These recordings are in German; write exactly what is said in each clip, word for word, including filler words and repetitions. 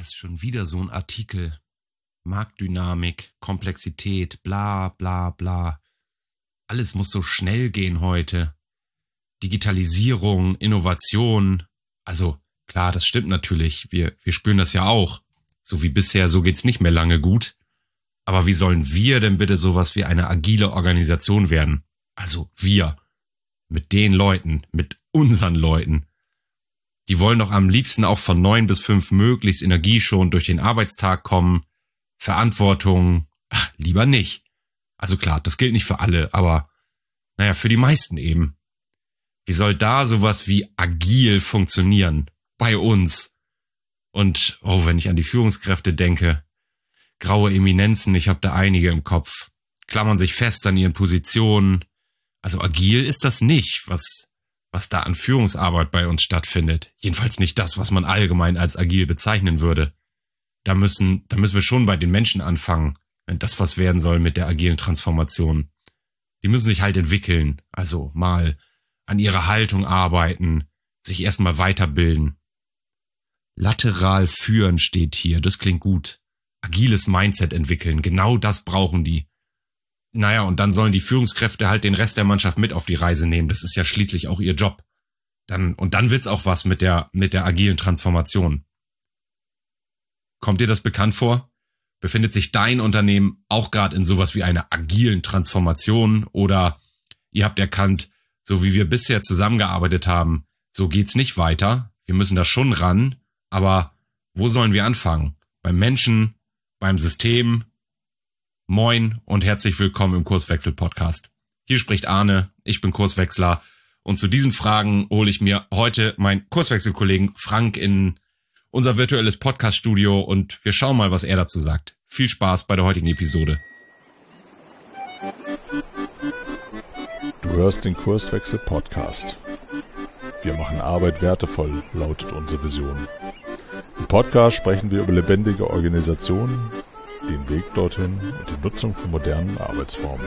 ist schon wieder so ein Artikel. Marktdynamik, Komplexität, bla bla bla. Alles muss so schnell gehen heute. Digitalisierung, Innovation. Also klar, das stimmt natürlich. Wir, wir spüren das ja auch. So wie bisher, so geht's nicht mehr lange gut. Aber wie sollen wir denn bitte sowas wie eine agile Organisation werden? Also wir. Mit den Leuten, mit unseren Leuten. Die wollen doch am liebsten auch von neun bis fünf möglichst energieschonend durch den Arbeitstag kommen. Verantwortung, ach, lieber nicht. Also klar, das gilt nicht für alle, aber naja, für die meisten eben. Wie soll da sowas wie agil funktionieren? Bei uns. Und, oh, wenn ich an die Führungskräfte denke, graue Eminenzen, ich habe da einige im Kopf, klammern sich fest an ihren Positionen. Also agil ist das nicht, was, was da an Führungsarbeit bei uns stattfindet. Jedenfalls nicht das, was man allgemein als agil bezeichnen würde. Da müssen, da müssen wir schon bei den Menschen anfangen, wenn das was werden soll mit der agilen Transformation. Die müssen sich halt entwickeln, also mal an ihrer Haltung arbeiten, sich erstmal weiterbilden. Lateral führen steht hier, das klingt gut. Agiles Mindset entwickeln, genau das brauchen die. Naja, und dann sollen die Führungskräfte halt den Rest der Mannschaft mit auf die Reise nehmen, das ist ja schließlich auch ihr Job. Dann, und dann wird's auch was mit der, mit der agilen Transformation. Kommt dir das bekannt vor? Befindet sich dein Unternehmen auch gerade in sowas wie einer agilen Transformation oder ihr habt erkannt, so wie wir bisher zusammengearbeitet haben, so geht's nicht weiter. Wir müssen da schon ran, aber wo sollen wir anfangen? Beim Menschen, beim System? Moin und herzlich willkommen im Kurswechsel-Podcast. Hier spricht Arne, ich bin Kurswechsler und zu diesen Fragen hole ich mir heute meinen Kurswechselkollegen Frank in unser virtuelles Podcast-Studio und wir schauen mal, was er dazu sagt. Viel Spaß bei der heutigen Episode. Du hörst den Kurswechsel-Podcast. Wir machen Arbeit wertevoll, lautet unsere Vision. Im Podcast sprechen wir über lebendige Organisationen, den Weg dorthin und die Nutzung von modernen Arbeitsformen.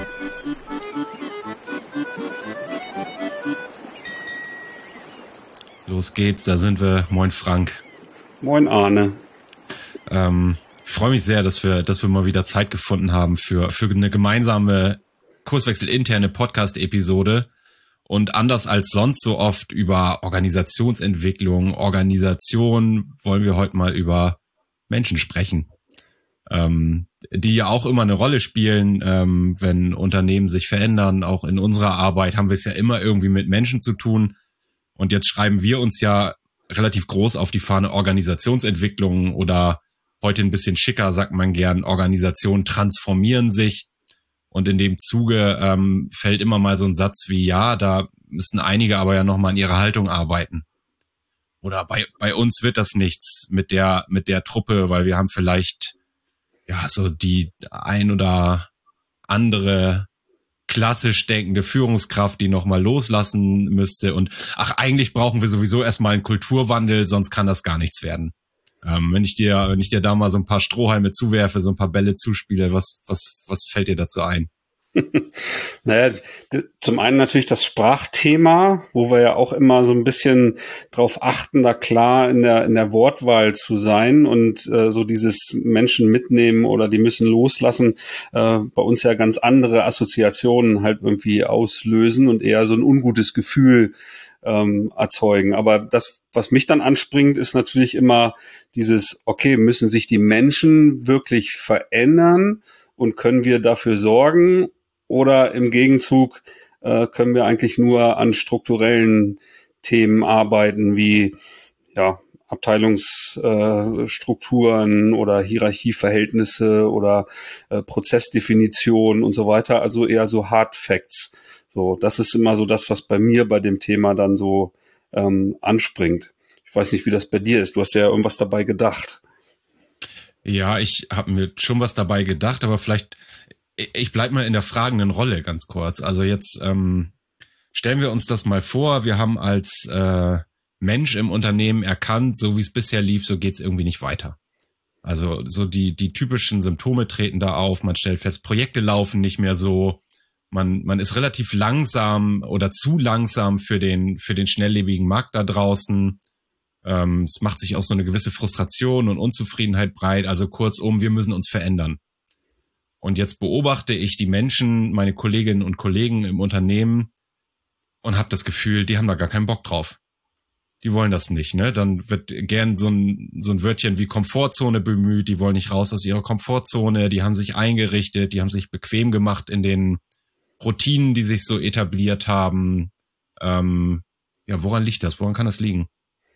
Los geht's, da sind wir. Moin Frank. Moin Arne. Ähm, ich freue mich sehr, dass wir, dass wir mal wieder Zeit gefunden haben für, für eine gemeinsame Kurswechsel-interne Podcast-Episode und anders als sonst so oft über Organisationsentwicklung, Organisation wollen wir heute mal über Menschen sprechen, ähm, die ja auch immer eine Rolle spielen, ähm, wenn Unternehmen sich verändern. Auch in unserer Arbeit haben wir es ja immer irgendwie mit Menschen zu tun und jetzt schreiben wir uns ja relativ groß auf die Fahne Organisationsentwicklung oder heute ein bisschen schicker sagt man gern, Organisationen transformieren sich. Und in dem Zuge ähm, fällt immer mal so ein Satz wie, ja, da müssen einige aber ja nochmal an ihrer Haltung arbeiten. Oder bei bei uns wird das nichts mit der mit der Truppe, weil wir haben vielleicht ja so die ein oder andere klassisch denkende Führungskraft, die nochmal loslassen müsste. Und ach, eigentlich brauchen wir sowieso erstmal einen Kulturwandel, sonst kann das gar nichts werden. Ähm, wenn ich dir, wenn ich dir da mal so ein paar Strohhalme zuwerfe, so ein paar Bälle zuspiele, was, was, was fällt dir dazu ein? Naja, d- zum einen natürlich das Sprachthema, wo wir ja auch immer so ein bisschen drauf achten, da klar in der in der Wortwahl zu sein und äh, so dieses Menschen mitnehmen oder die müssen loslassen, äh, bei uns ja ganz andere Assoziationen halt irgendwie auslösen und eher so ein ungutes Gefühl ähm, erzeugen. Aber das, was mich dann anspringt, ist natürlich immer dieses, okay, müssen sich die Menschen wirklich verändern und können wir dafür sorgen? Oder im Gegenzug äh, können wir eigentlich nur an strukturellen Themen arbeiten, wie ja Abteilungsstrukturen äh, oder Hierarchieverhältnisse oder äh, Prozessdefinition und so weiter. Also eher so Hard Facts. So, das ist immer so das, was bei mir bei dem Thema dann so ähm, anspringt. Ich weiß nicht, wie das bei dir ist. Du hast ja irgendwas dabei gedacht. Ja, ich habe mir schon was dabei gedacht, aber vielleicht ich bleib mal in der fragenden Rolle ganz kurz. Also jetzt ähm, stellen wir uns das mal vor, wir haben als äh, Mensch im Unternehmen erkannt, so wie es bisher lief, so geht's irgendwie nicht weiter. Also so die die typischen Symptome treten da auf, man stellt fest, Projekte laufen nicht mehr so, man man ist relativ langsam oder zu langsam für den für den schnelllebigen Markt da draußen. Ähm, es macht sich auch so eine gewisse Frustration und Unzufriedenheit breit. Also kurzum, wir müssen uns verändern. Und jetzt beobachte ich die Menschen, meine Kolleginnen und Kollegen im Unternehmen und habe das Gefühl, die haben da gar keinen Bock drauf. Die wollen das nicht, ne? Dann wird gern so ein, so ein Wörtchen wie Komfortzone bemüht. Die wollen nicht raus aus ihrer Komfortzone. Die haben sich eingerichtet. Die haben sich bequem gemacht in den Routinen, die sich so etabliert haben. Ähm, ja, woran liegt das? Woran kann das liegen?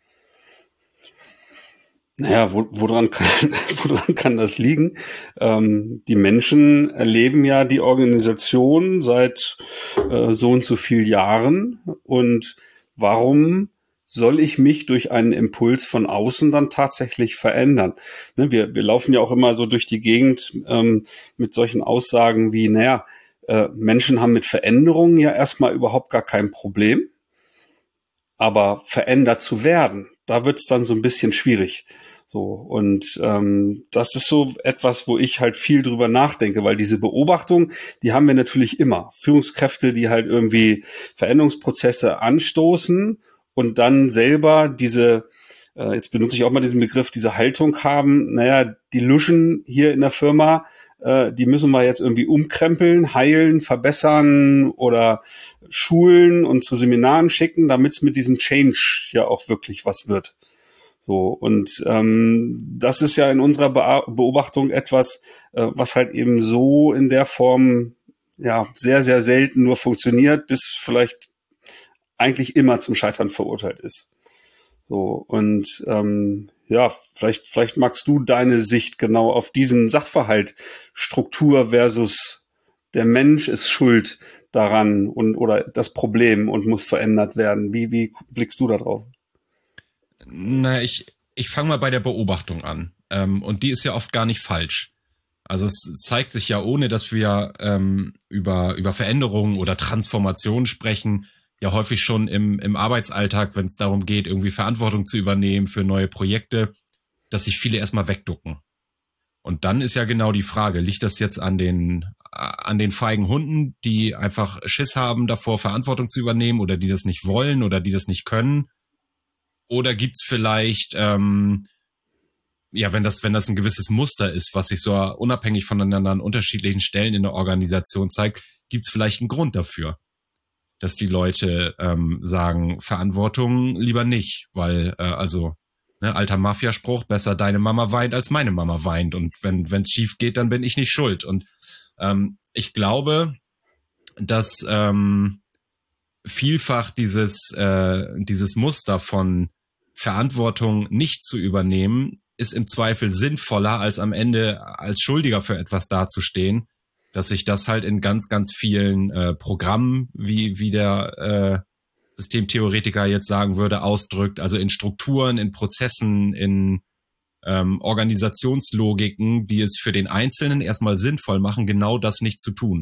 Naja, wo, woran, kann, woran kann das liegen? Ähm, die Menschen erleben ja die Organisation seit äh, so und so vielen Jahren. Und warum soll ich mich durch einen Impuls von außen dann tatsächlich verändern? Ne, wir, wir laufen ja auch immer so durch die Gegend ähm, mit solchen Aussagen wie, naja, äh, Menschen haben mit Veränderungen ja erstmal überhaupt gar kein Problem. Aber verändert zu werden, da wird's dann so ein bisschen schwierig. So, und ähm, das ist so etwas, wo ich halt viel drüber nachdenke, weil diese Beobachtung, die haben wir natürlich immer. Führungskräfte, die halt irgendwie Veränderungsprozesse anstoßen und dann selber diese, äh, jetzt benutze ich auch mal diesen Begriff, diese Haltung haben, naja, die Luschen hier in der Firma, äh, die müssen wir jetzt irgendwie umkrempeln, heilen, verbessern oder schulen und zu Seminaren schicken, damit es mit diesem Change ja auch wirklich was wird. So, und ähm, das ist ja in unserer Be- Beobachtung etwas, äh, was halt eben so in der Form ja sehr, sehr selten nur funktioniert, bis vielleicht eigentlich immer zum Scheitern verurteilt ist. So, und ähm, ja, vielleicht, vielleicht magst du deine Sicht genau auf diesen Sachverhalt Struktur versus der Mensch ist schuld daran und oder das Problem und muss verändert werden. Wie, wie blickst du da drauf? Na, ich, ich fange mal bei der Beobachtung an. Ähm, und die ist ja oft gar nicht falsch. Also es zeigt sich ja, ohne dass wir ähm, über, über Veränderungen oder Transformation sprechen, ja häufig schon im, im Arbeitsalltag, wenn es darum geht, irgendwie Verantwortung zu übernehmen für neue Projekte, dass sich viele erstmal wegducken. Und dann ist ja genau die Frage, liegt das jetzt an den, an den feigen Hunden, die einfach Schiss haben davor, Verantwortung zu übernehmen oder die das nicht wollen oder die das nicht können? Oder gibt's vielleicht, ähm, ja, wenn das, wenn das ein gewisses Muster ist, was sich so unabhängig voneinander an unterschiedlichen Stellen in der Organisation zeigt, gibt's vielleicht einen Grund dafür, dass die Leute ähm, sagen, Verantwortung lieber nicht, weil, äh, also, ne, alter Mafiaspruch, besser deine Mama weint, als meine Mama weint. Und wenn wenn's schief geht, dann bin ich nicht schuld. Und ähm, ich glaube, dass ähm, vielfach dieses äh, dieses Muster von Verantwortung nicht zu übernehmen, ist im Zweifel sinnvoller, als am Ende als Schuldiger für etwas dazustehen, dass sich das halt in ganz, ganz vielen äh, Programmen, wie wie der äh, Systemtheoretiker jetzt sagen würde, ausdrückt, also in Strukturen, in Prozessen, in ähm, Organisationslogiken, die es für den Einzelnen erstmal sinnvoll machen, genau das nicht zu tun.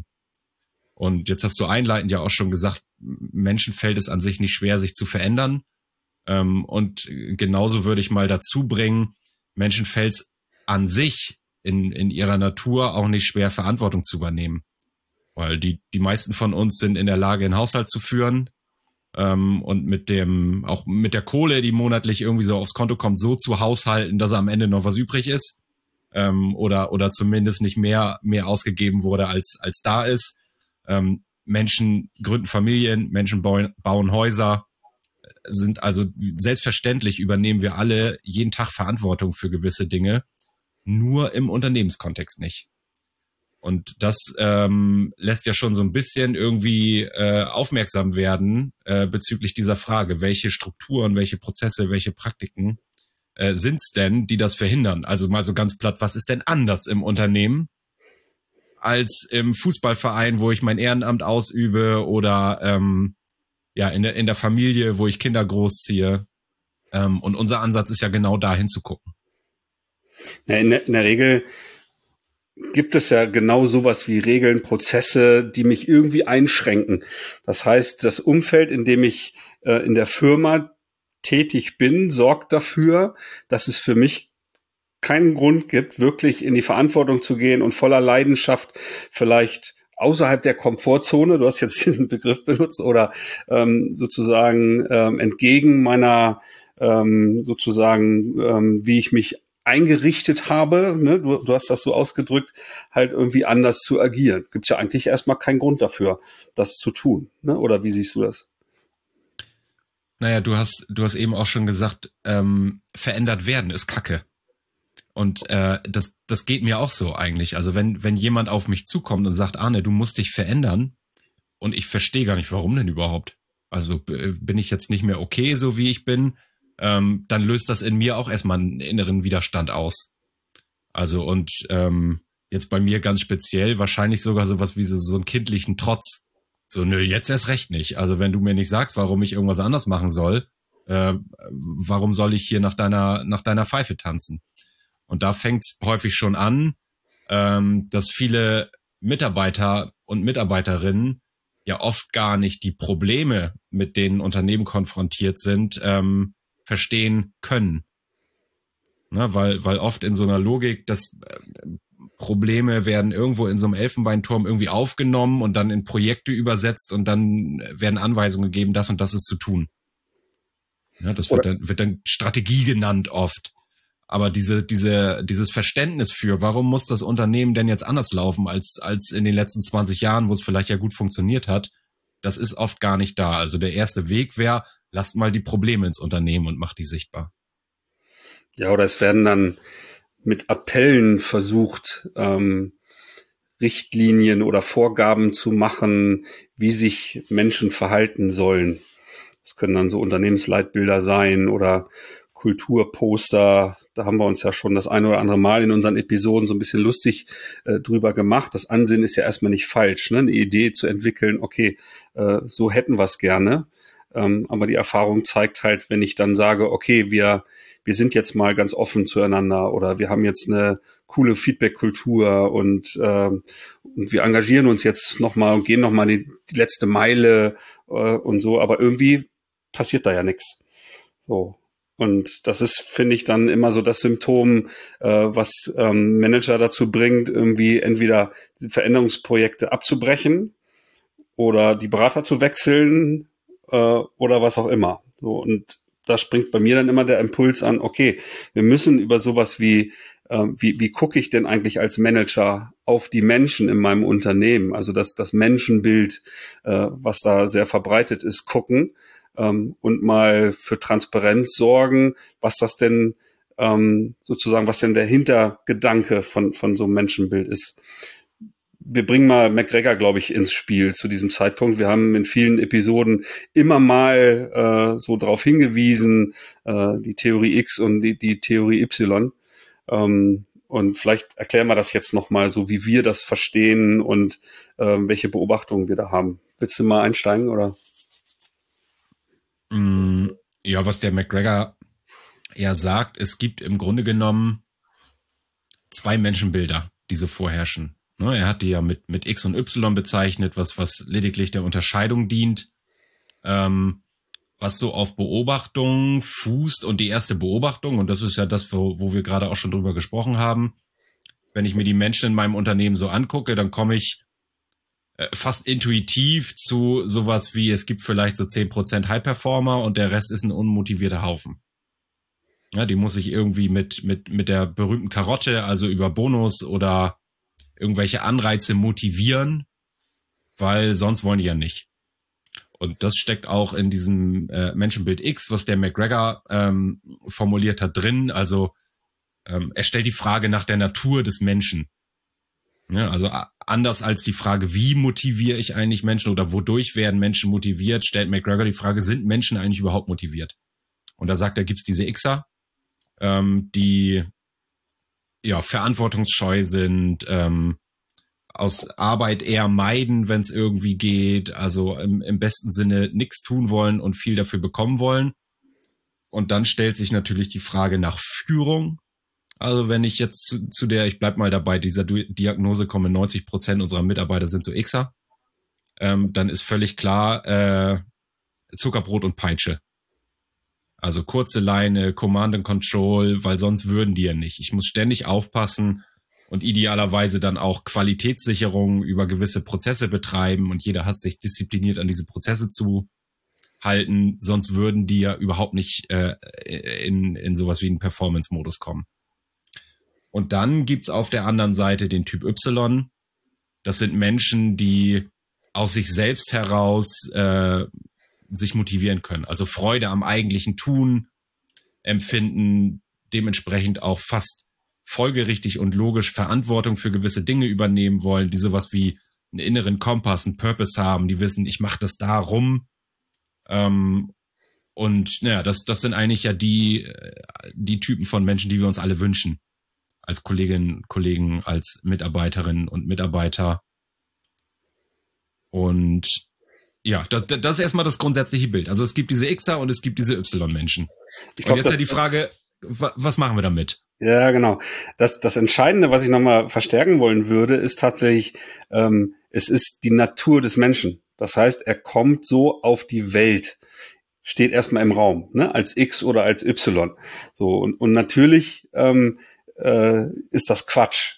Und jetzt hast du einleitend ja auch schon gesagt, Menschen fällt es an sich nicht schwer, sich zu verändern. Ähm, und genauso würde ich mal dazu bringen, Menschen fällt es an sich in, in ihrer Natur auch nicht schwer, Verantwortung zu übernehmen. Weil die, die meisten von uns sind in der Lage, einen Haushalt zu führen, ähm, und mit dem, auch mit der Kohle, die monatlich irgendwie so aufs Konto kommt, so zu haushalten, dass am Ende noch was übrig ist. Ähm, oder, oder zumindest nicht mehr, mehr ausgegeben wurde, als, als da ist. Ähm, Menschen gründen Familien, Menschen bauen, bauen Häuser, sind also selbstverständlich übernehmen wir alle jeden Tag Verantwortung für gewisse Dinge, nur im Unternehmenskontext nicht. Und das ähm, lässt ja schon so ein bisschen irgendwie äh, aufmerksam werden äh, bezüglich dieser Frage, welche Strukturen, welche Prozesse, welche Praktiken äh, sind's denn, die das verhindern? Also mal so ganz platt, was ist denn anders im Unternehmen als im Fußballverein, wo ich mein Ehrenamt ausübe oder ähm, ja in der in der Familie, wo ich Kinder großziehe. Ähm, und unser Ansatz ist ja genau da hinzugucken. Ja, in, der, in der Regel gibt es ja genau sowas wie Regeln, Prozesse, die mich irgendwie einschränken. Das heißt, das Umfeld, in dem ich äh, in der Firma tätig bin, sorgt dafür, dass es für mich keinen Grund gibt, wirklich in die Verantwortung zu gehen und voller Leidenschaft vielleicht außerhalb der Komfortzone, du hast jetzt diesen Begriff benutzt, oder ähm, sozusagen ähm, entgegen meiner ähm, sozusagen, ähm, wie ich mich eingerichtet habe, ne, du, du hast das so ausgedrückt, halt irgendwie anders zu agieren. Gibt's ja eigentlich erstmal keinen Grund dafür, das zu tun, ne? Oder wie siehst du das? Naja, du hast, du hast eben auch schon gesagt, ähm, verändert werden ist Kacke. Und äh, das, das geht mir auch so eigentlich. Also wenn, wenn jemand auf mich zukommt und sagt, Arne, du musst dich verändern, und ich verstehe gar nicht, warum denn überhaupt. Also b- bin ich jetzt nicht mehr okay, so wie ich bin, ähm, dann löst das in mir auch erstmal einen inneren Widerstand aus. Also und ähm, jetzt bei mir ganz speziell wahrscheinlich sogar sowas wie so, so einen kindlichen Trotz. So, nö, jetzt erst recht nicht. Also wenn du mir nicht sagst, warum ich irgendwas anders machen soll, äh, warum soll ich hier nach deiner, nach deiner Pfeife tanzen? Und da fängt's häufig schon an, ähm, dass viele Mitarbeiter und Mitarbeiterinnen ja oft gar nicht die Probleme, mit denen Unternehmen konfrontiert sind, ähm, verstehen können. Ne, weil, weil oft in so einer Logik, dass äh, Probleme werden irgendwo in so einem Elfenbeinturm irgendwie aufgenommen und dann in Projekte übersetzt und dann werden Anweisungen gegeben, das und das ist zu tun. Ja, das wird dann, wird dann Strategie genannt oft. Aber diese, diese, dieses Verständnis für, warum muss das Unternehmen denn jetzt anders laufen als, als in den letzten zwanzig Jahren, wo es vielleicht ja gut funktioniert hat, das ist oft gar nicht da. Also der erste Weg wäre, lasst mal die Probleme ins Unternehmen und macht die sichtbar. Ja, oder es werden dann mit Appellen versucht, ähm, Richtlinien oder Vorgaben zu machen, wie sich Menschen verhalten sollen. Das können dann so Unternehmensleitbilder sein oder Kulturposter. Da haben wir uns ja schon das eine oder andere Mal in unseren Episoden so ein bisschen lustig äh, drüber gemacht. Das Ansinnen ist ja erstmal nicht falsch, ne? Eine Idee zu entwickeln, okay, äh, so hätten wir es gerne. Ähm, aber die Erfahrung zeigt halt, wenn ich dann sage, okay, wir wir sind jetzt mal ganz offen zueinander oder wir haben jetzt eine coole Feedback-Kultur und, äh, und wir engagieren uns jetzt nochmal und gehen nochmal die, die letzte Meile äh, und so, aber irgendwie passiert da ja nichts. So. Und das ist, finde ich, dann immer so das Symptom, äh, was ähm, Manager dazu bringt, irgendwie entweder Veränderungsprojekte abzubrechen oder die Berater zu wechseln äh, oder was auch immer. So, und da springt bei mir dann immer der Impuls an, okay, wir müssen über sowas wie, äh, wie, wie gucke ich denn eigentlich als Manager auf die Menschen in meinem Unternehmen, also das, das Menschenbild, äh, was da sehr verbreitet ist, gucken ähm, und mal für Transparenz sorgen, was das denn ähm, sozusagen, was denn der Hintergedanke von, von so einem Menschenbild ist. Wir bringen mal McGregor, glaube ich, ins Spiel zu diesem Zeitpunkt. Wir haben in vielen Episoden immer mal äh, so darauf hingewiesen, äh, die Theorie X und die, die Theorie Y. Ähm, und vielleicht erklären wir das jetzt nochmal so, wie wir das verstehen und äh, welche Beobachtungen wir da haben. Willst du mal einsteigen, oder? Mm, ja, was der McGregor ja sagt, es gibt im Grunde genommen zwei Menschenbilder, die so vorherrschen. Er hat die ja mit, mit X und Y bezeichnet, was, was lediglich der Unterscheidung dient, ähm, was so auf Beobachtung fußt. Und die erste Beobachtung, und das ist ja das, wo, wo wir gerade auch schon drüber gesprochen haben, wenn ich mir die Menschen in meinem Unternehmen so angucke, dann komme ich äh, fast intuitiv zu sowas wie, es gibt vielleicht so zehn Prozent High-Performer und der Rest ist ein unmotivierter Haufen. Ja, die muss ich irgendwie mit, mit, mit der berühmten Karotte, also über Bonus oder irgendwelche Anreize motivieren, weil sonst wollen die ja nicht. Und das steckt auch in diesem äh, Menschenbild X, was der McGregor ähm, formuliert hat, drin. Also ähm, er stellt die Frage nach der Natur des Menschen. Ja, also a- anders als die Frage, wie motiviere ich eigentlich Menschen oder wodurch werden Menschen motiviert, stellt McGregor die Frage, sind Menschen eigentlich überhaupt motiviert? Und da sagt er, gibt's diese Xer, ähm, die ja verantwortungsscheu sind, ähm, aus Arbeit eher meiden, wenn es irgendwie geht, also im, im besten Sinne nichts tun wollen und viel dafür bekommen wollen. Und dann stellt sich natürlich die Frage nach Führung. Also wenn ich jetzt zu, zu der, ich bleib mal dabei, dieser Diagnose komme, neunzig Prozent unserer Mitarbeiter sind so Xer, ähm, dann ist völlig klar äh, Zuckerbrot und Peitsche. Also kurze Leine, Command and Control, weil sonst würden die ja nicht. Ich muss ständig aufpassen und idealerweise dann auch Qualitätssicherung über gewisse Prozesse betreiben und jeder hat sich diszipliniert an diese Prozesse zu halten, sonst würden die ja überhaupt nicht äh, in, in sowas wie einen Performance-Modus kommen. Und dann gibt's auf der anderen Seite den Typ Y. Das sind Menschen, die aus sich selbst heraus äh, sich motivieren können. Also Freude am eigentlichen Tun empfinden, dementsprechend auch fast folgerichtig und logisch Verantwortung für gewisse Dinge übernehmen wollen, die sowas wie einen inneren Kompass, einen Purpose haben, die wissen, ich mache das darum. Ähm, und naja, das, das sind eigentlich ja die, die Typen von Menschen, die wir uns alle wünschen. Als Kolleginnen, Kollegen, als Mitarbeiterinnen und Mitarbeiter. Und ja, das, das ist erstmal das grundsätzliche Bild. Also es gibt diese Xer und es gibt diese Y-Menschen. Ich glaub, und jetzt ja die Frage, was machen wir damit? Ja, genau. Das, das Entscheidende, was ich nochmal verstärken wollen würde, ist tatsächlich, ähm, es ist die Natur des Menschen. Das heißt, er kommt so auf die Welt, steht erstmal im Raum, ne, als X oder als Y. So, und, und natürlich ähm, äh, ist das Quatsch.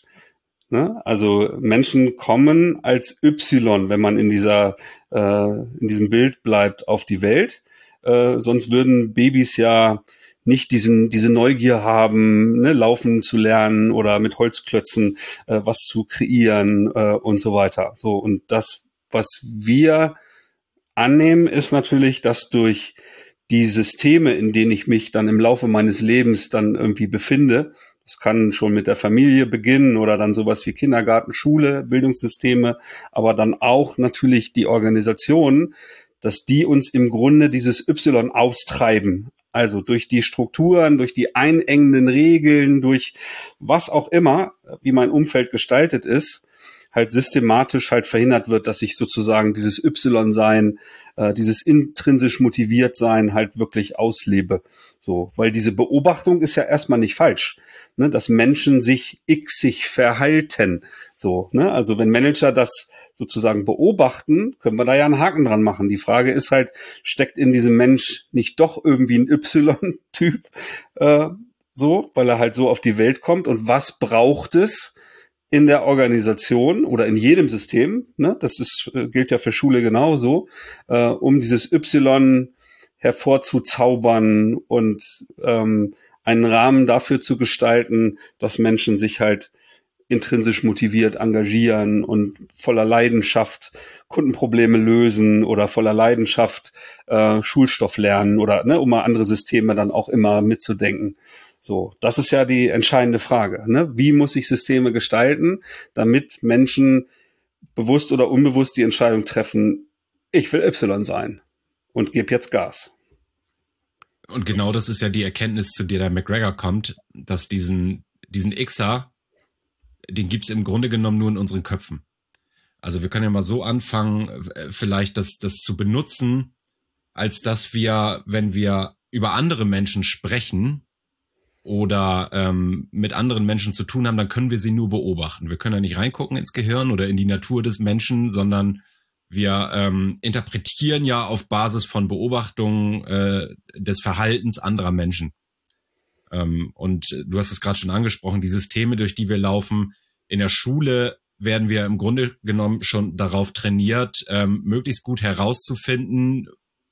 Ne? Also Menschen kommen als Y, wenn man in dieser äh, in diesem Bild bleibt, auf die Welt. Äh, sonst würden Babys ja nicht diesen diese Neugier haben, ne, laufen zu lernen oder mit Holzklötzen äh, was zu kreieren äh, und so weiter. So, und das, was wir annehmen, ist natürlich, dass durch die Systeme, in denen ich mich dann im Laufe meines Lebens dann irgendwie befinde, das kann schon mit der Familie beginnen oder dann sowas wie Kindergarten, Schule, Bildungssysteme, aber dann auch natürlich die Organisationen, dass die uns im Grunde dieses Y austreiben. Also durch die Strukturen, durch die einengenden Regeln, durch was auch immer, wie mein Umfeld gestaltet ist, halt systematisch halt verhindert wird, dass ich sozusagen dieses Y-Sein, äh, dieses intrinsisch motiviert sein halt wirklich auslebe. So, weil diese Beobachtung ist ja erstmal nicht falsch, ne, dass Menschen sich xig verhalten. So, ne, also wenn Manager das sozusagen beobachten, können wir da ja einen Haken dran machen. Die Frage ist halt, steckt in diesem Mensch nicht doch irgendwie ein Y-Typ, äh, so, weil er halt so auf die Welt kommt, und was braucht es in der Organisation oder in jedem System, ne, das ist, gilt ja für Schule genauso, äh, um dieses Y hervorzuzaubern und ähm, einen Rahmen dafür zu gestalten, dass Menschen sich halt intrinsisch motiviert engagieren und voller Leidenschaft Kundenprobleme lösen oder voller Leidenschaft äh, Schulstoff lernen oder, ne, um mal andere Systeme dann auch immer mitzudenken. So, das ist ja die entscheidende Frage, ne? Wie muss ich Systeme gestalten, damit Menschen bewusst oder unbewusst die Entscheidung treffen, ich will Y sein und gebe jetzt Gas. Und genau das ist ja die Erkenntnis, zu der der McGregor kommt, dass diesen, diesen Xer, den gibt's im Grunde genommen nur in unseren Köpfen. Also wir können ja mal so anfangen, vielleicht das, das zu benutzen, als dass wir, wenn wir über andere Menschen sprechen, oder ähm, mit anderen Menschen zu tun haben, dann können wir sie nur beobachten. Wir können ja nicht reingucken ins Gehirn oder in die Natur des Menschen, sondern wir ähm, interpretieren ja auf Basis von Beobachtungen äh, des Verhaltens anderer Menschen. Ähm, und du hast es gerade schon angesprochen, die Systeme, durch die wir laufen. In der Schule werden wir im Grunde genommen schon darauf trainiert, ähm, möglichst gut herauszufinden,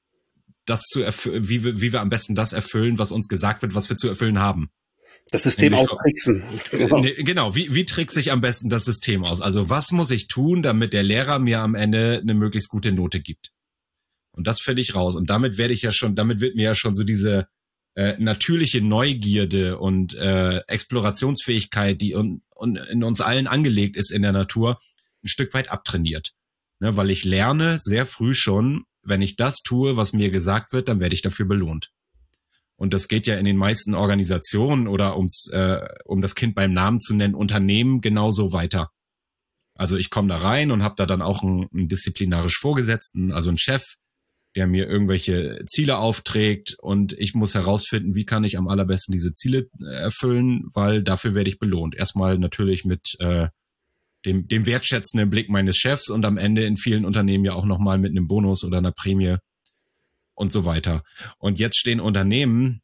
das zu erfüllen, wie wir, wie wir am besten das erfüllen, was uns gesagt wird, was wir zu erfüllen haben. Das System austricksen. Genau, genau. Wie, wie trickse ich am besten das System aus? Also was muss ich tun, damit der Lehrer mir am Ende eine möglichst gute Note gibt? Und das finde ich raus. Und damit werde ich ja schon, damit wird mir ja schon so diese äh, natürliche Neugierde und äh, Explorationsfähigkeit, die un, un, in uns allen angelegt ist in der Natur, ein Stück weit abtrainiert. Ne, weil ich lerne sehr früh schon, wenn ich das tue, was mir gesagt wird, dann werde ich dafür belohnt. Und das geht ja in den meisten Organisationen oder ums, äh, um das Kind beim Namen zu nennen, Unternehmen genauso weiter. Also ich komme da rein und habe da dann auch einen, einen disziplinarisch Vorgesetzten, also einen Chef, der mir irgendwelche Ziele aufträgt, und ich muss herausfinden, wie kann ich am allerbesten diese Ziele erfüllen, weil dafür werde ich belohnt. Erstmal natürlich mit äh, dem, dem wertschätzenden Blick meines Chefs und am Ende in vielen Unternehmen ja auch nochmal mit einem Bonus oder einer Prämie und so weiter. Und jetzt stehen Unternehmen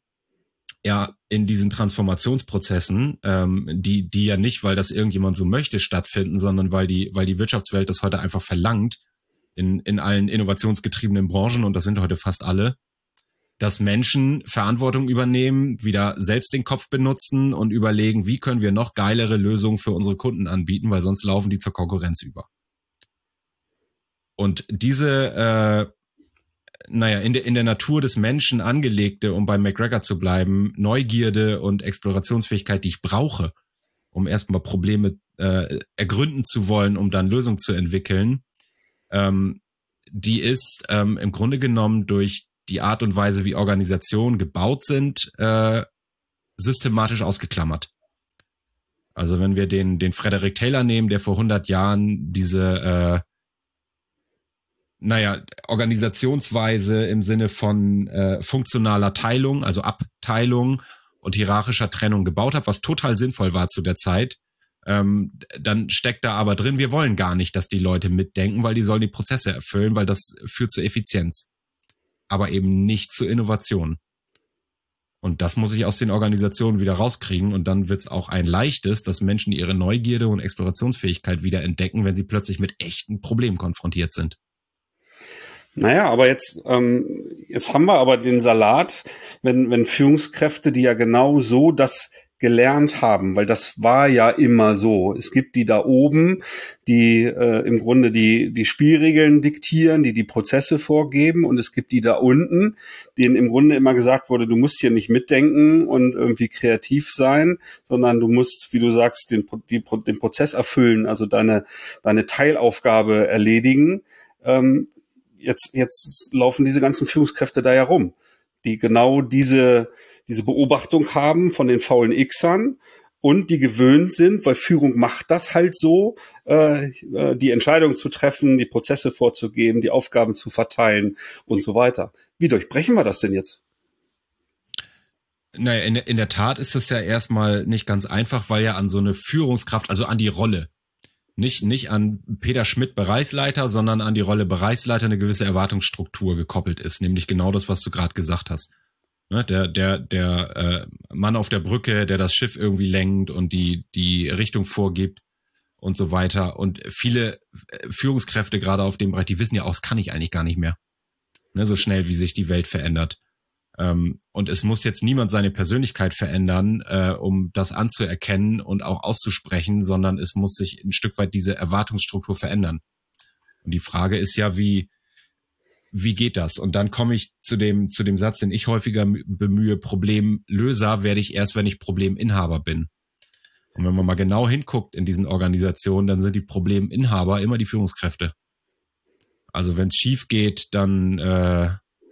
ja in diesen Transformationsprozessen, ähm, die die ja nicht, weil das irgendjemand so möchte, stattfinden, sondern weil die weil die Wirtschaftswelt das heute einfach verlangt, in, in allen innovationsgetriebenen Branchen, und das sind heute fast alle, dass Menschen Verantwortung übernehmen, wieder selbst den Kopf benutzen und überlegen, wie können wir noch geilere Lösungen für unsere Kunden anbieten, weil sonst laufen die zur Konkurrenz über. Und diese, äh, naja, in der, in der Natur des Menschen angelegte, um bei McGregor zu bleiben, Neugierde und Explorationsfähigkeit, die ich brauche, um erstmal Probleme äh, ergründen zu wollen, um dann Lösungen zu entwickeln, ähm, die ist ähm, im Grunde genommen durch die Art und Weise, wie Organisationen gebaut sind, äh, systematisch ausgeklammert. Also wenn wir den den Frederick Taylor nehmen, der vor hundert Jahren diese, äh, naja, Organisationsweise im Sinne von äh, funktionaler Teilung, also Abteilung und hierarchischer Trennung gebaut hat, was total sinnvoll war zu der Zeit, ähm, dann steckt da aber drin, wir wollen gar nicht, dass die Leute mitdenken, weil die sollen die Prozesse erfüllen, weil das führt zu Effizienz, aber eben nicht zu Innovation. Und das muss ich aus den Organisationen wieder rauskriegen, und dann wird es auch ein leichtes, dass Menschen ihre Neugierde und Explorationsfähigkeit wieder entdecken, wenn sie plötzlich mit echten Problemen konfrontiert sind. Naja, aber jetzt, ähm, jetzt haben wir aber den Salat, wenn, wenn Führungskräfte, die ja genau so das gelernt haben, weil das war ja immer so. Es gibt die da oben, die äh, im Grunde die die Spielregeln diktieren, die die Prozesse vorgeben, und es gibt die da unten, denen im Grunde immer gesagt wurde, du musst hier nicht mitdenken und irgendwie kreativ sein, sondern du musst, wie du sagst, den, die, den Prozess erfüllen, also deine deine Teilaufgabe erledigen. Ähm, jetzt jetzt laufen diese ganzen Führungskräfte da ja rum, die genau diese diese Beobachtung haben von den faulen Xern und die gewöhnt sind, weil Führung macht das halt so, äh, die Entscheidungen zu treffen, die Prozesse vorzugeben, die Aufgaben zu verteilen und so weiter. Wie durchbrechen wir das denn jetzt? Naja, in, in der Tat ist es ja erstmal nicht ganz einfach, weil ja an so eine Führungskraft, also an die Rolle, nicht, nicht an Peter Schmidt Bereichsleiter, sondern an die Rolle Bereichsleiter eine gewisse Erwartungsstruktur gekoppelt ist, nämlich genau das, was du gerade gesagt hast. Ne, der der der äh, Mann auf der Brücke, der das Schiff irgendwie lenkt und die die Richtung vorgibt und so weiter. Und viele Führungskräfte gerade auf dem Bereich, die wissen ja auch, das kann ich eigentlich gar nicht mehr. Ne, so schnell, wie sich die Welt verändert. Ähm, und es muss jetzt niemand seine Persönlichkeit verändern, äh, um das anzuerkennen und auch auszusprechen, sondern es muss sich ein Stück weit diese Erwartungsstruktur verändern. Und die Frage ist ja, wie Wie geht das? Und dann komme ich zu dem zu dem Satz, den ich häufiger bemühe: Problemlöser werde ich erst, wenn ich Probleminhaber bin. Und wenn man mal genau hinguckt in diesen Organisationen, dann sind die Probleminhaber immer die Führungskräfte. Also wenn es schief geht, dann äh,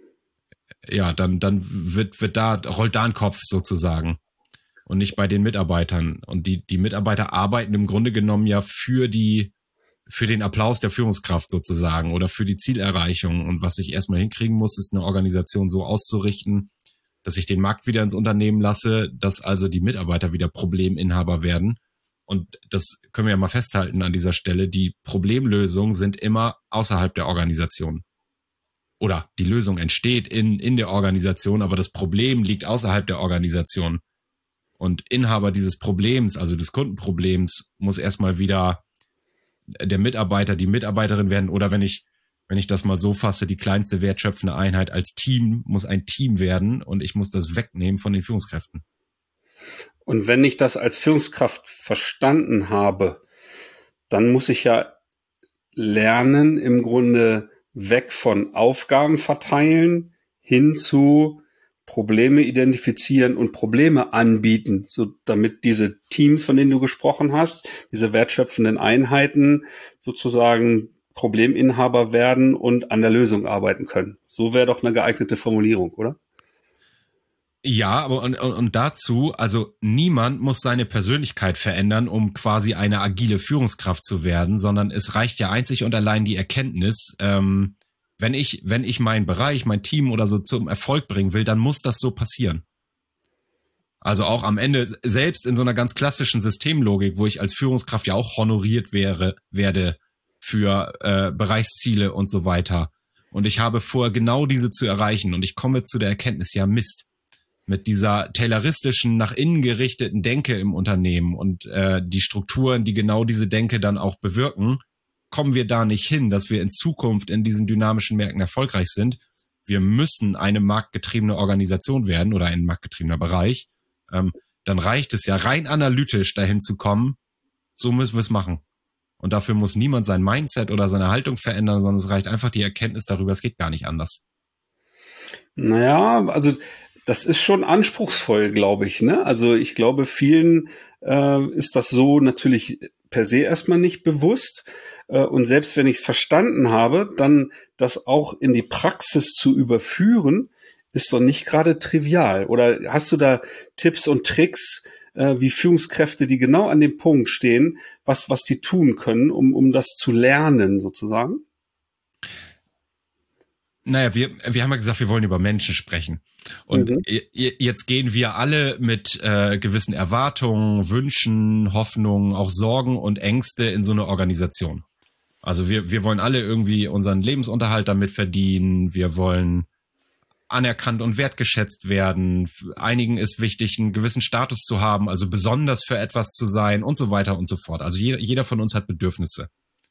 ja, dann dann wird wird da rollt da ein Kopf sozusagen und nicht bei den Mitarbeitern. Und die die Mitarbeiter arbeiten im Grunde genommen ja für die für den Applaus der Führungskraft sozusagen oder für die Zielerreichung. Und was ich erstmal hinkriegen muss, ist eine Organisation so auszurichten, dass ich den Markt wieder ins Unternehmen lasse, dass also die Mitarbeiter wieder Probleminhaber werden. Und das können wir ja mal festhalten an dieser Stelle. Die Problemlösungen sind immer außerhalb der Organisation. Oder die Lösung entsteht in, in der Organisation, aber das Problem liegt außerhalb der Organisation. Und Inhaber dieses Problems, also des Kundenproblems, muss erstmal wieder der Mitarbeiter, die Mitarbeiterin werden, oder wenn ich, wenn ich das mal so fasse, die kleinste wertschöpfende Einheit als Team muss ein Team werden, und ich muss das wegnehmen von den Führungskräften. Und wenn ich das als Führungskraft verstanden habe, dann muss ich ja lernen, im Grunde weg von Aufgaben verteilen hin zu Probleme identifizieren und Probleme anbieten, so damit diese Teams, von denen du gesprochen hast, diese wertschöpfenden Einheiten sozusagen Probleminhaber werden und an der Lösung arbeiten können. So wäre doch eine geeignete Formulierung, oder? Ja, aber und, und dazu, also niemand muss seine Persönlichkeit verändern, um quasi eine agile Führungskraft zu werden, sondern es reicht ja einzig und allein die Erkenntnis, ähm, Wenn ich, wenn ich meinen Bereich, mein Team oder so zum Erfolg bringen will, dann muss das so passieren. Also auch am Ende, selbst in so einer ganz klassischen Systemlogik, wo ich als Führungskraft ja auch honoriert wäre, werde für äh, Bereichsziele und so weiter. Und ich habe vor, genau diese zu erreichen. Und ich komme zu der Erkenntnis, ja Mist, mit dieser tayloristischen, nach innen gerichteten Denke im Unternehmen und äh, die Strukturen, die genau diese Denke dann auch bewirken, kommen wir da nicht hin, dass wir in Zukunft in diesen dynamischen Märkten erfolgreich sind. Wir müssen eine marktgetriebene Organisation werden oder ein marktgetriebener Bereich. Ähm, dann reicht es ja rein analytisch dahin zu kommen, so müssen wir es machen. Und dafür muss niemand sein Mindset oder seine Haltung verändern, sondern es reicht einfach die Erkenntnis darüber, es geht gar nicht anders. Naja, also das ist schon anspruchsvoll, glaube ich, ne? Also ich glaube, vielen äh, ist das so natürlich per se erstmal nicht bewusst. Äh, und selbst wenn ich es verstanden habe, dann das auch in die Praxis zu überführen, ist doch nicht gerade trivial. Oder hast du da Tipps und Tricks, äh, wie Führungskräfte, die genau an dem Punkt stehen, was was die tun können, um um das zu lernen sozusagen? Naja, wir, wir haben ja gesagt, wir wollen über Menschen sprechen. Und mhm. jetzt gehen wir alle mit äh, gewissen Erwartungen, Wünschen, Hoffnungen, auch Sorgen und Ängste in so eine Organisation. Also wir, wir wollen alle irgendwie unseren Lebensunterhalt damit verdienen. Wir wollen anerkannt und wertgeschätzt werden. Einigen ist wichtig, einen gewissen Status zu haben, also besonders für etwas zu sein und so weiter und so fort. Also jeder, jeder von uns hat Bedürfnisse.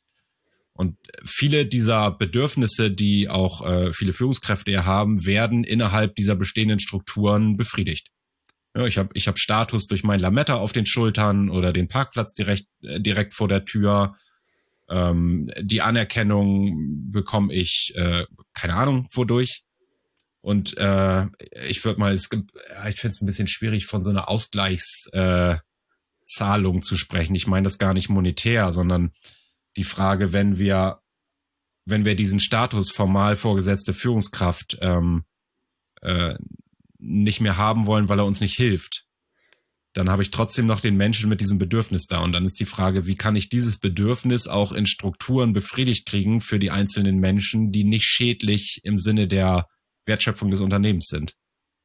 Und viele dieser Bedürfnisse, die auch äh, viele Führungskräfte ja haben, werden innerhalb dieser bestehenden Strukturen befriedigt. Ja, ich habe ich hab Status durch mein Lametta auf den Schultern oder den Parkplatz direkt, äh, direkt vor der Tür. Ähm, die Anerkennung bekomme ich, äh, keine Ahnung, wodurch. Und äh, ich würde mal, es gibt, ich finde es ein bisschen schwierig, von so einer Ausgleichszahlung äh, zu sprechen. Ich meine das gar nicht monetär, sondern die Frage, wenn wir, wenn wir diesen Status formal vorgesetzte Führungskraft ähm, äh, nicht mehr haben wollen, weil er uns nicht hilft, dann habe ich trotzdem noch den Menschen mit diesem Bedürfnis da. Und dann ist die Frage, wie kann ich dieses Bedürfnis auch in Strukturen befriedigt kriegen für die einzelnen Menschen, die nicht schädlich im Sinne der Wertschöpfung des Unternehmens sind.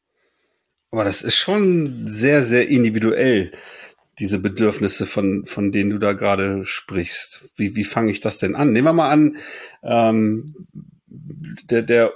Aber das ist schon sehr, sehr individuell, diese Bedürfnisse, von von denen du da gerade sprichst. Wie wie fange ich das denn an? Nehmen wir mal an, ähm, der der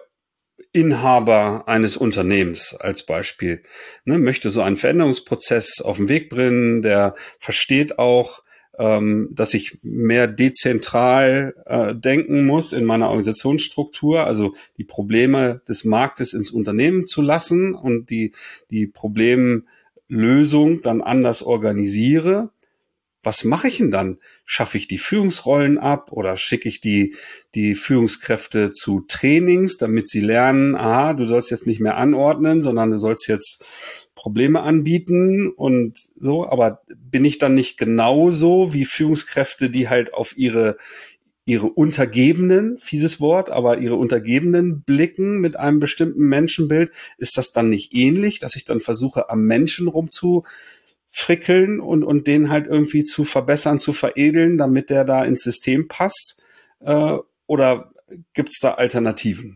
Inhaber eines Unternehmens als Beispiel, ne, möchte so einen Veränderungsprozess auf den Weg bringen, der versteht auch, ähm, dass ich mehr dezentral äh, denken muss in meiner Organisationsstruktur, also die Probleme des Marktes ins Unternehmen zu lassen und die die Problemlösung dann anders organisiere. Was mache ich denn dann? Schaffe ich die Führungsrollen ab oder schicke ich die die Führungskräfte zu Trainings, damit sie lernen, aha, du sollst jetzt nicht mehr anordnen, sondern du sollst jetzt Probleme anbieten und so. Aber bin ich dann nicht genauso wie Führungskräfte, die halt auf ihre ihre Untergebenen, fieses Wort, aber ihre Untergebenen blicken mit einem bestimmten Menschenbild? Ist das dann nicht ähnlich, dass ich dann versuche, am Menschen rumzu frickeln und und den halt irgendwie zu verbessern, zu veredeln, damit der da ins System passt? Äh, oder gibt's da Alternativen?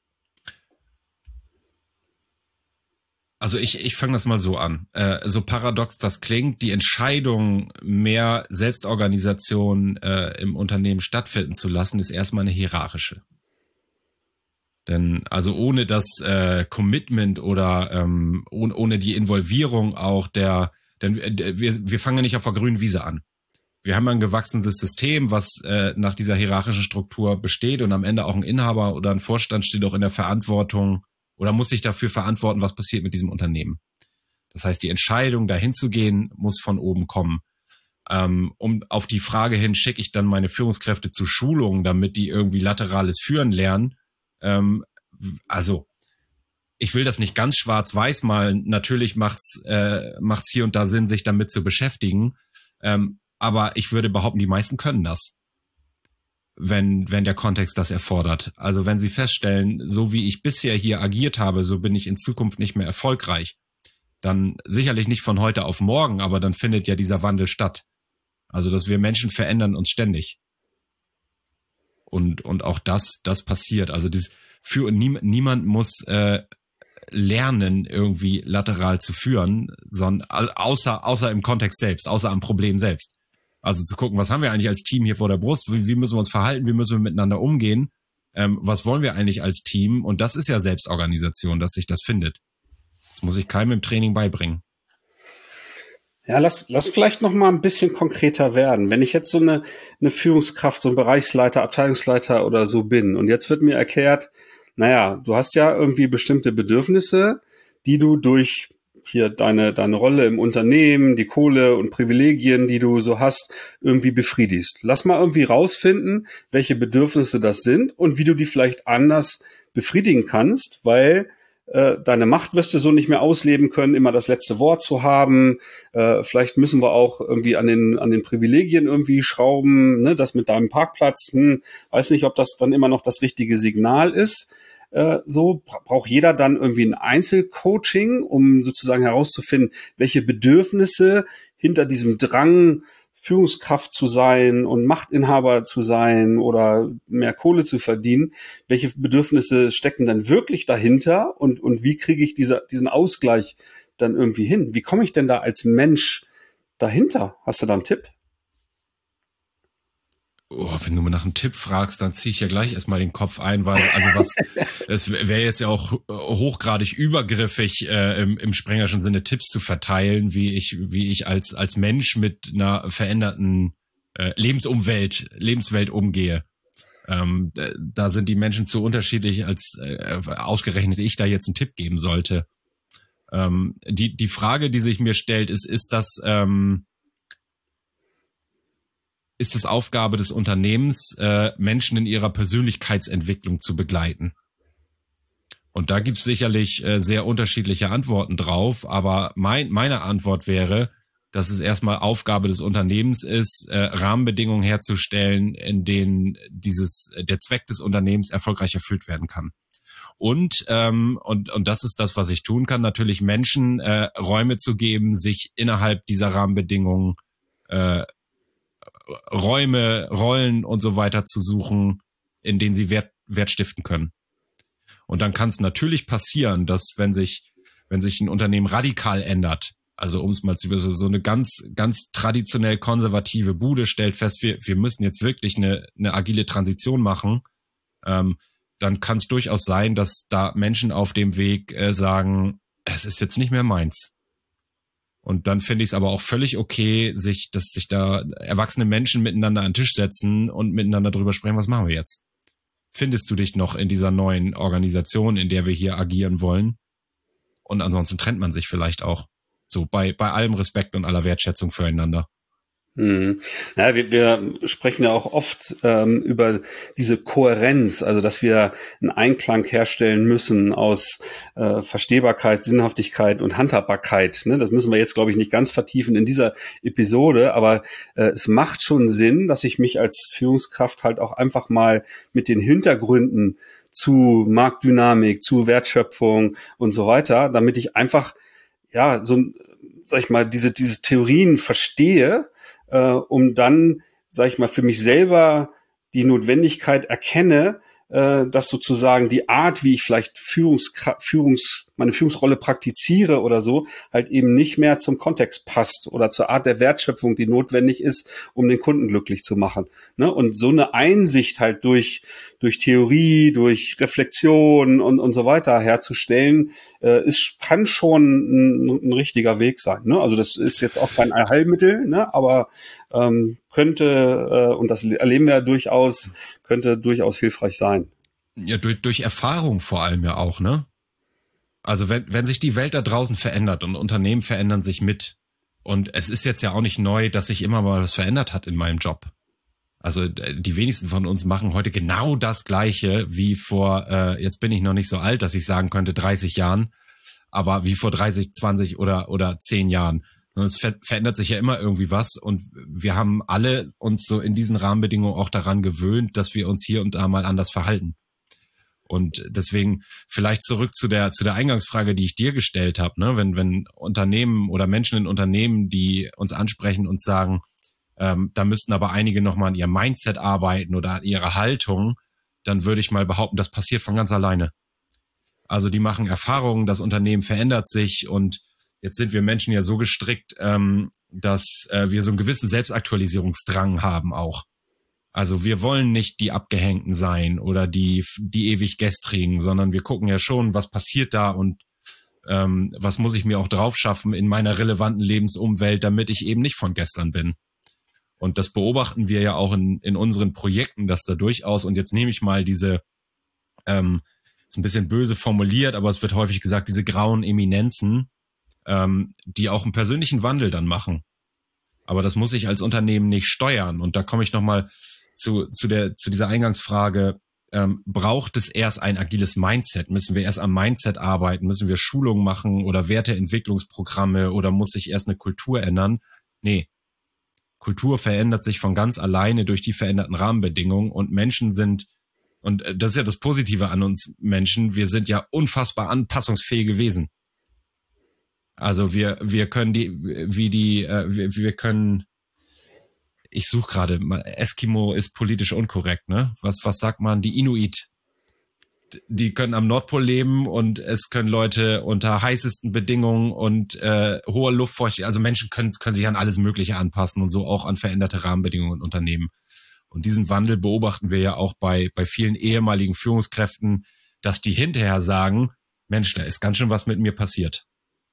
Also ich ich fange das mal so an. Äh, so paradox das klingt, die Entscheidung, mehr Selbstorganisation äh, im Unternehmen stattfinden zu lassen, ist erstmal eine hierarchische. Denn also ohne das äh, Commitment oder ähm, ohne, ohne die Involvierung auch der Denn wir, wir fangen ja nicht auf der grünen Wiese an. Wir haben ein gewachsenes System, was äh, nach dieser hierarchischen Struktur besteht und am Ende auch ein Inhaber oder ein Vorstand steht auch in der Verantwortung oder muss sich dafür verantworten, was passiert mit diesem Unternehmen. Das heißt, die Entscheidung, dahin zu gehen, muss von oben kommen. Ähm, um auf die Frage hin, schicke ich dann meine Führungskräfte zu Schulungen, damit die irgendwie laterales Führen lernen. Ähm, also ich will das nicht ganz schwarz-weiß malen. Natürlich macht's äh, macht's hier und da Sinn, sich damit zu beschäftigen. Ähm, aber ich würde behaupten, die meisten können das, wenn wenn der Kontext das erfordert. Also wenn sie feststellen, so wie ich bisher hier agiert habe, so bin ich in Zukunft nicht mehr erfolgreich, dann sicherlich nicht von heute auf morgen, aber dann findet ja dieser Wandel statt. Also dass wir Menschen verändern uns ständig. Und und auch das das passiert. Also das für nie, niemand muss äh, lernen, irgendwie lateral zu führen, sondern außer, außer im Kontext selbst, außer am Problem selbst. Also zu gucken, was haben wir eigentlich als Team hier vor der Brust, wie, wie müssen wir uns verhalten, wie müssen wir miteinander umgehen, ähm, was wollen wir eigentlich als Team, und das ist ja Selbstorganisation, dass sich das findet. Das muss ich keinem im Training beibringen. Ja, lass, lass vielleicht noch mal ein bisschen konkreter werden. Wenn ich jetzt so eine, eine Führungskraft, so ein Bereichsleiter, Abteilungsleiter oder so bin und jetzt wird mir erklärt, naja, du hast ja irgendwie bestimmte Bedürfnisse, die du durch hier deine, deine Rolle im Unternehmen, die Kohle und Privilegien, die du so hast, irgendwie befriedigst. Lass mal irgendwie rausfinden, welche Bedürfnisse das sind und wie du die vielleicht anders befriedigen kannst, weil äh, deine Macht wirst du so nicht mehr ausleben können, immer das letzte Wort zu haben. Äh, vielleicht müssen wir auch irgendwie an den, an den Privilegien irgendwie schrauben, ne, das mit deinem Parkplatz, hm, weiß nicht, ob das dann immer noch das richtige Signal ist. So braucht jeder dann irgendwie ein Einzelcoaching, um sozusagen herauszufinden, welche Bedürfnisse hinter diesem Drang, Führungskraft zu sein und Machtinhaber zu sein oder mehr Kohle zu verdienen, welche Bedürfnisse stecken dann wirklich dahinter und, und wie kriege ich diese, diesen Ausgleich dann irgendwie hin? Wie komme ich denn da als Mensch dahinter? Hast du da einen Tipp? Oh, wenn du mir nach einem Tipp fragst, dann ziehe ich ja gleich erstmal den Kopf ein, weil, also was, es wäre jetzt ja auch hochgradig übergriffig, äh, im, im sprengerischen Sinne Tipps zu verteilen, wie ich, wie ich als, als Mensch mit einer veränderten äh, Lebensumwelt, Lebenswelt umgehe. Ähm, da sind die Menschen zu unterschiedlich, als äh, ausgerechnet ich da jetzt einen Tipp geben sollte. Ähm, die, die Frage, die sich mir stellt, ist, ist das, ähm, ist es Aufgabe des Unternehmens, äh, Menschen in ihrer Persönlichkeitsentwicklung zu begleiten? Und da gibt es sicherlich äh, sehr unterschiedliche Antworten drauf, aber mein, meine Antwort wäre, dass es erstmal Aufgabe des Unternehmens ist, äh, Rahmenbedingungen herzustellen, in denen dieses der Zweck des Unternehmens erfolgreich erfüllt werden kann. Und ähm, und und das ist das, was ich tun kann, natürlich Menschen äh, Räume zu geben, sich innerhalb dieser Rahmenbedingungen äh, Räume, Rollen und so weiter zu suchen, in denen sie Wert, Wert stiften können. Und dann kann es natürlich passieren, dass wenn sich, wenn sich ein Unternehmen radikal ändert, also um es mal zu so, so eine ganz, ganz traditionell konservative Bude stellt fest, wir, wir müssen jetzt wirklich eine, eine agile Transition machen, ähm, dann kann es durchaus sein, dass da Menschen auf dem Weg äh, sagen, es ist jetzt nicht mehr meins. Und dann finde ich es aber auch völlig okay, sich, dass sich da erwachsene Menschen miteinander an den Tisch setzen und miteinander drüber sprechen, was machen wir jetzt? Findest du dich noch in dieser neuen Organisation, in der wir hier agieren wollen? Und ansonsten trennt man sich vielleicht auch. So bei, bei allem Respekt und aller Wertschätzung füreinander. Hm. Ja, wir, wir sprechen ja auch oft ähm, über diese Kohärenz, also dass wir einen Einklang herstellen müssen aus äh, Verstehbarkeit, Sinnhaftigkeit und Handhabbarkeit. Ne? Das müssen wir jetzt, glaube ich, nicht ganz vertiefen in dieser Episode, aber äh, es macht schon Sinn, dass ich mich als Führungskraft halt auch einfach mal mit den Hintergründen zu Marktdynamik, zu Wertschöpfung und so weiter, damit ich einfach, ja, so, sag ich mal, diese, diese Theorien verstehe, Uh, um dann, sag ich mal, für mich selber die Notwendigkeit erkenne, uh, dass sozusagen die Art, wie ich vielleicht Führungs, Führungs, meine Führungsrolle praktiziere oder so, halt eben nicht mehr zum Kontext passt oder zur Art der Wertschöpfung, die notwendig ist, um den Kunden glücklich zu machen. Ne? Und so eine Einsicht halt durch durch Theorie, durch Reflexion und und so weiter herzustellen, äh, ist kann schon ein, ein richtiger Weg sein. Ne? Also das ist jetzt auch kein Allheilmittel, ne? Aber ähm, könnte äh, und das erleben wir ja durchaus, könnte durchaus hilfreich sein. Ja, durch durch Erfahrung vor allem ja auch, ne? Also wenn, wenn sich die Welt da draußen verändert und Unternehmen verändern sich mit, und es ist jetzt ja auch nicht neu, dass sich immer mal was verändert hat in meinem Job. Also die wenigsten von uns machen heute genau das Gleiche wie vor, äh, jetzt bin ich noch nicht so alt, dass ich sagen könnte dreißig Jahren, aber wie vor dreißig, zwanzig oder oder zehn Jahren. Und es ver- verändert sich ja immer irgendwie was, und wir haben alle uns so in diesen Rahmenbedingungen auch daran gewöhnt, dass wir uns hier und da mal anders verhalten. Und deswegen vielleicht zurück zu der zu der Eingangsfrage, die ich dir gestellt habe, ne? Wenn wenn Unternehmen oder Menschen in Unternehmen, die uns ansprechen und sagen, ähm, da müssten aber einige nochmal an ihrem Mindset arbeiten oder an ihrer Haltung, dann würde ich mal behaupten, das passiert von ganz alleine. Also die machen Erfahrungen, das Unternehmen verändert sich, und jetzt sind wir Menschen ja so gestrickt, ähm, dass äh, wir so einen gewissen Selbstaktualisierungsdrang haben auch. Also wir wollen nicht die Abgehängten sein oder die die ewig Gestrigen, sondern wir gucken ja schon, was passiert da, und Ähm, was muss ich mir auch drauf schaffen in meiner relevanten Lebensumwelt, damit ich eben nicht von gestern bin? Und das beobachten wir ja auch in, in unseren Projekten, dass da durchaus, und jetzt nehme ich mal diese, ähm, ist ein bisschen böse formuliert, aber es wird häufig gesagt, diese grauen Eminenzen, ähm, die auch einen persönlichen Wandel dann machen. Aber das muss ich als Unternehmen nicht steuern. Und da komme ich nochmal zu, zu der, zu dieser Eingangsfrage, ähm, braucht es erst ein agiles Mindset? Müssen wir erst am Mindset arbeiten? Müssen wir Schulungen machen oder Werteentwicklungsprogramme oder muss sich erst eine Kultur ändern? Nee. Kultur verändert sich von ganz alleine durch die veränderten Rahmenbedingungen und Menschen sind, und das ist ja das Positive an uns Menschen, wir sind ja unfassbar anpassungsfähige Wesen. Also wir wir können die, wie die, äh, wir, wir können, ich suche gerade, Eskimo ist politisch unkorrekt, ne? Was was sagt man? Die Inuit. Die können am Nordpol leben und es können Leute unter heißesten Bedingungen und äh, hoher Luftfeuchtigkeit, also Menschen können können sich an alles Mögliche anpassen und so auch an veränderte Rahmenbedingungen und Unternehmen. Und diesen Wandel beobachten wir ja auch bei bei vielen ehemaligen Führungskräften, dass die hinterher sagen, Mensch, da ist ganz schön was mit mir passiert.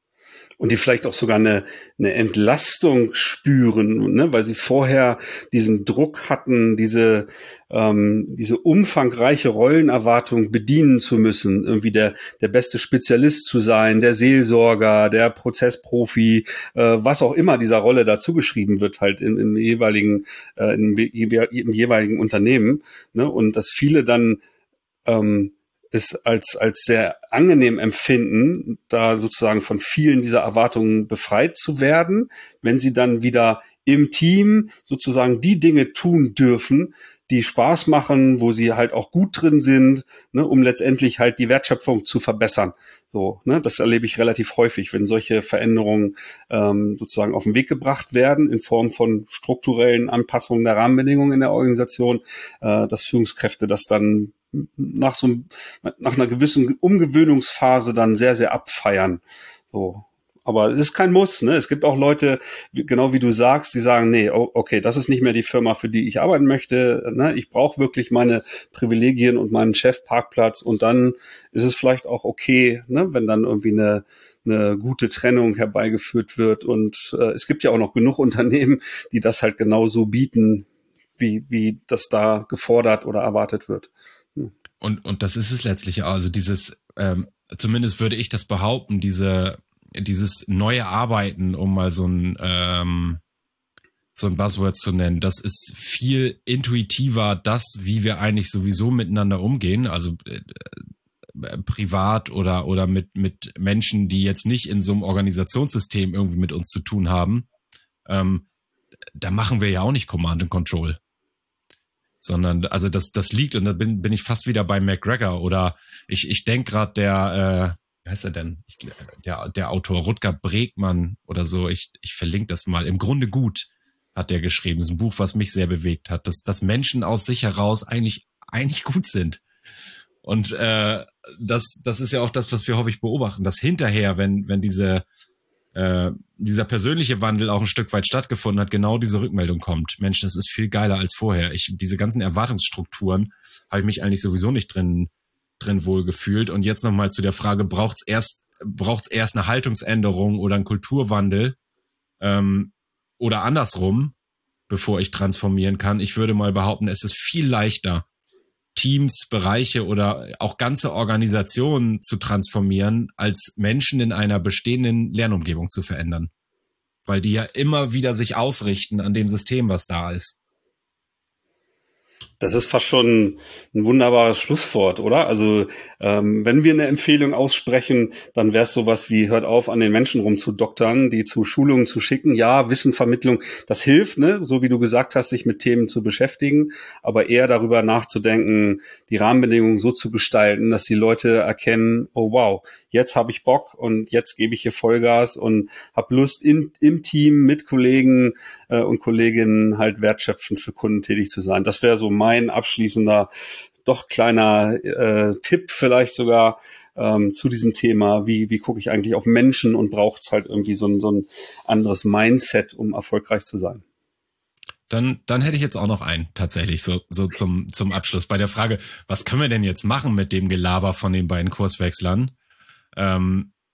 Und die vielleicht auch sogar eine, eine Entlastung spüren, ne? Weil sie vorher diesen Druck hatten, diese ähm, diese umfangreiche Rollenerwartung bedienen zu müssen, irgendwie der der beste Spezialist zu sein, der Seelsorger, der Prozessprofi, äh, was auch immer dieser Rolle dazu geschrieben wird, halt im, im jeweiligen äh, im, im jeweiligen Unternehmen, ne? Und dass viele dann ähm, es als als sehr angenehm empfinden, da sozusagen von vielen dieser Erwartungen befreit zu werden, wenn sie dann wieder im Team sozusagen die Dinge tun dürfen, die Spaß machen, wo sie halt auch gut drin sind, ne, um letztendlich halt die Wertschöpfung zu verbessern. So, ne, das erlebe ich relativ häufig, wenn solche Veränderungen ähm, sozusagen auf den Weg gebracht werden in Form von strukturellen Anpassungen der Rahmenbedingungen in der Organisation, äh, dass Führungskräfte das dann nach so nach einer gewissen Umgewöhnungsphase dann sehr, sehr abfeiern. So. Aber es ist kein Muss, ne? Es gibt auch Leute, genau wie du sagst, die sagen, nee, okay, das ist nicht mehr die Firma, für die ich arbeiten möchte, ne? Ich brauche wirklich meine Privilegien und meinen Chefparkplatz und dann ist es vielleicht auch okay, ne, wenn dann irgendwie eine eine gute Trennung herbeigeführt wird und äh, es gibt ja auch noch genug Unternehmen, die das halt genauso bieten, wie wie das da gefordert oder erwartet wird. Und, und das ist es letztlich, also dieses, ähm, zumindest würde ich das behaupten, diese, dieses neue Arbeiten, um mal so ein, ähm, so ein Buzzword zu nennen, das ist viel intuitiver, das, wie wir eigentlich sowieso miteinander umgehen, also äh, äh, privat oder, oder mit, mit Menschen, die jetzt nicht in so einem Organisationssystem irgendwie mit uns zu tun haben. Ähm, da machen wir ja auch nicht Command and Control. Sondern, also das das liegt, und da bin bin ich fast wieder bei McGregor, oder ich ich denke gerade der, äh, wie heißt er denn? Ich, der der Autor Rutger Bregmann oder so, ich ich verlinke das mal. Im Grunde gut hat der geschrieben. Das ist ein Buch, was mich sehr bewegt hat, dass dass Menschen aus sich heraus eigentlich eigentlich gut sind. Und äh, das das ist ja auch das, was wir häufig beobachten, dass hinterher, wenn wenn diese äh, dieser persönliche Wandel auch ein Stück weit stattgefunden hat, genau diese Rückmeldung kommt. Mensch, das ist viel geiler als vorher. Ich, diese ganzen Erwartungsstrukturen habe ich mich eigentlich sowieso nicht drin, drin wohl gefühlt. Und jetzt nochmal zu der Frage, braucht's erst, braucht's erst eine Haltungsänderung oder einen Kulturwandel, ähm, oder andersrum, bevor ich transformieren kann? Ich würde mal behaupten, es ist viel leichter, Teams, Bereiche oder auch ganze Organisationen zu transformieren, als Menschen in einer bestehenden Lernumgebung zu verändern. Weil die ja immer wieder sich ausrichten an dem System, was da ist. Das ist fast schon ein wunderbares Schlusswort, oder? Also ähm, wenn wir eine Empfehlung aussprechen, dann wäre es sowas wie, hört auf, an den Menschen rumzudoktern, die zu Schulungen zu schicken. Ja, Wissenvermittlung, das hilft, ne? So wie du gesagt hast, sich mit Themen zu beschäftigen, aber eher darüber nachzudenken, die Rahmenbedingungen so zu gestalten, dass die Leute erkennen, oh wow, jetzt habe ich Bock und jetzt gebe ich hier Vollgas und habe Lust, in, im Team mit Kollegen äh, und Kolleginnen halt wertschöpfend für Kunden tätig zu sein. Das wäre so mein Ein abschließender, doch kleiner äh, Tipp vielleicht sogar ähm, zu diesem Thema. Wie wie gucke ich eigentlich auf Menschen und braucht es halt irgendwie so ein, so ein anderes Mindset, um erfolgreich zu sein? Dann dann hätte ich jetzt auch noch einen, tatsächlich, so so zum zum Abschluss. Bei der Frage, was können wir denn jetzt machen mit dem Gelaber von den beiden Kurswechslern? Ähm,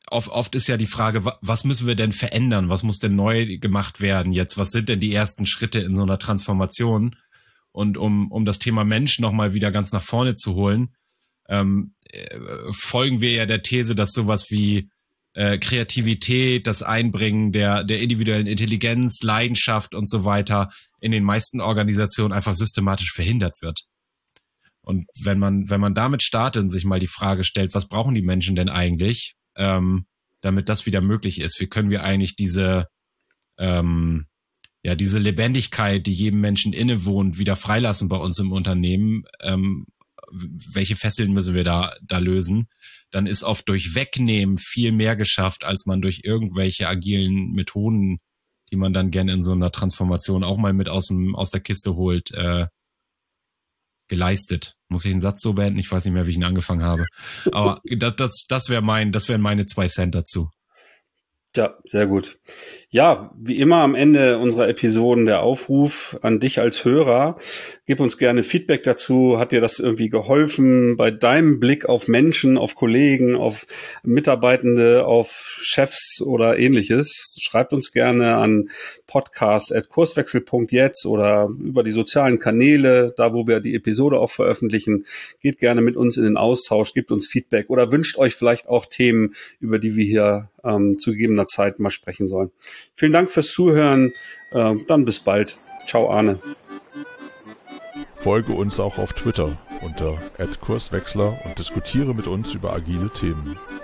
oft, oft ist ja die Frage, was müssen wir denn verändern? Was muss denn neu gemacht werden jetzt? Was sind denn die ersten Schritte in so einer Transformation? Und um, um das Thema Mensch nochmal wieder ganz nach vorne zu holen, ähm, äh, folgen wir ja der These, dass sowas wie äh, Kreativität, das Einbringen der, der individuellen Intelligenz, Leidenschaft und so weiter in den meisten Organisationen einfach systematisch verhindert wird. Und wenn man, wenn man damit startet und sich mal die Frage stellt, was brauchen die Menschen denn eigentlich, ähm, damit das wieder möglich ist? Wie können wir eigentlich diese, ähm, ja, diese Lebendigkeit, die jedem Menschen innewohnt, wieder freilassen bei uns im Unternehmen? Ähm, welche Fesseln müssen wir da, da lösen? Dann ist oft durch Wegnehmen viel mehr geschafft, als man durch irgendwelche agilen Methoden, die man dann gerne in so einer Transformation auch mal mit aus dem, aus der Kiste holt, äh, geleistet. Muss ich den Satz so beenden? Ich weiß nicht mehr, wie ich ihn angefangen habe. Aber das, das, das wäre mein, das wären meine zwei Cent dazu. Ja, sehr gut. Ja, wie immer am Ende unserer Episoden der Aufruf an dich als Hörer. Gib uns gerne Feedback dazu. Hat dir das irgendwie geholfen bei deinem Blick auf Menschen, auf Kollegen, auf Mitarbeitende, auf Chefs oder ähnliches? Schreibt uns gerne an podcast at kurswechsel punkt jetzt oder über die sozialen Kanäle, da wo wir die Episode auch veröffentlichen. Geht gerne mit uns in den Austausch, gebt uns Feedback oder wünscht euch vielleicht auch Themen, über die wir hier ähm, zu gegebener Zeit mal sprechen sollen. Vielen Dank fürs Zuhören. Äh, dann bis bald. Ciao, Arne. Folge uns auch auf Twitter unter at kurswechsler und diskutiere mit uns über agile Themen.